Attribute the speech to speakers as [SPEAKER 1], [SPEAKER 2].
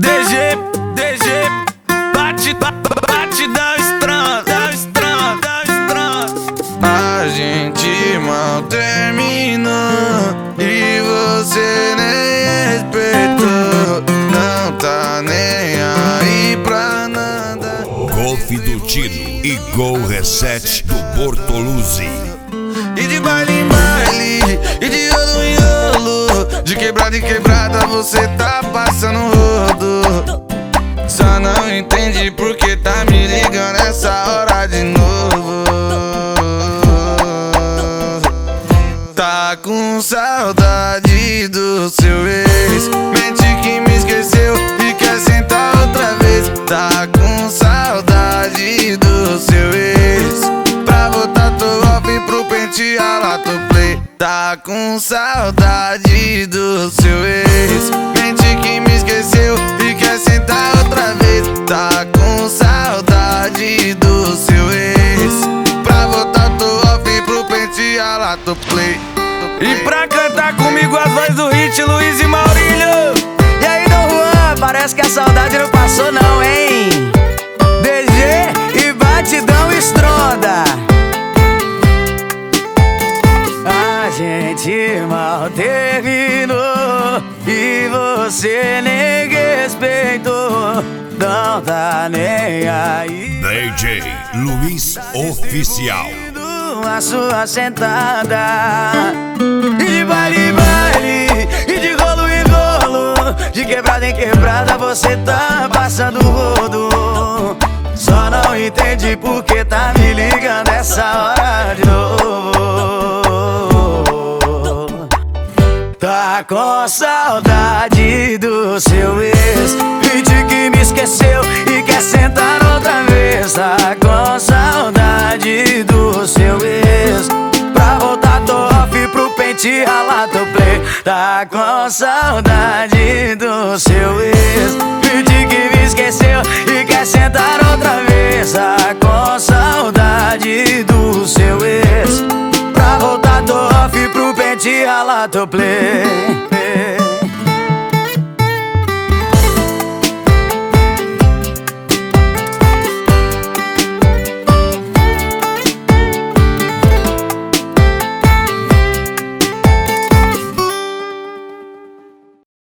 [SPEAKER 1] DG, batidão estranha.
[SPEAKER 2] A gente mal terminou e você nem respeitou. Não tá nem aí pra nada.
[SPEAKER 3] Golf do Tino e Gol Reset do Bortoluzzi.
[SPEAKER 2] E de baile em baile, e de rolo em rolo, de quebrada em quebrada você tá passando rodo. Só não entende porque tá me ligando essa hora de novo. Tá com saudade do seu ex, mente que me esqueceu e quer sentar outra vez. Tá com saudade do seu ex, pra voltar tô off pro pentear lá tô play. Tá com saudade do seu ex, mente que me esqueceu e quer sentar outra vez. Tá com saudade do seu ex, pra voltar tô off pro pentear lá tô play.
[SPEAKER 1] E pra cantar comigo as vozes do hit, Luiz e Maurílio.
[SPEAKER 4] E aí, Dom Juan, parece que a saudade não passou não, hein? DG e batidão estronda. A gente mal terminou e você nem respeitou. Não tá nem aí.
[SPEAKER 3] DJ Luiz Oficial.
[SPEAKER 4] A sua sentada. E de baile em baile, e de rolo em rolo, de quebrada em quebrada você tá passando rodo. Só não entende porque tá me ligando essa hora de novo. Tá com saudade do seu ex, finge que me esqueceu e quer sentar outra vez. Tá com saudade do seu ex, pra voltar tô off pro pente ralar tô play. Tá com saudade do seu ex, finge que me esqueceu e quer sentar outra vez. Tá com saudade do seu ex, pra voltar tô off pro pente ralar tô play.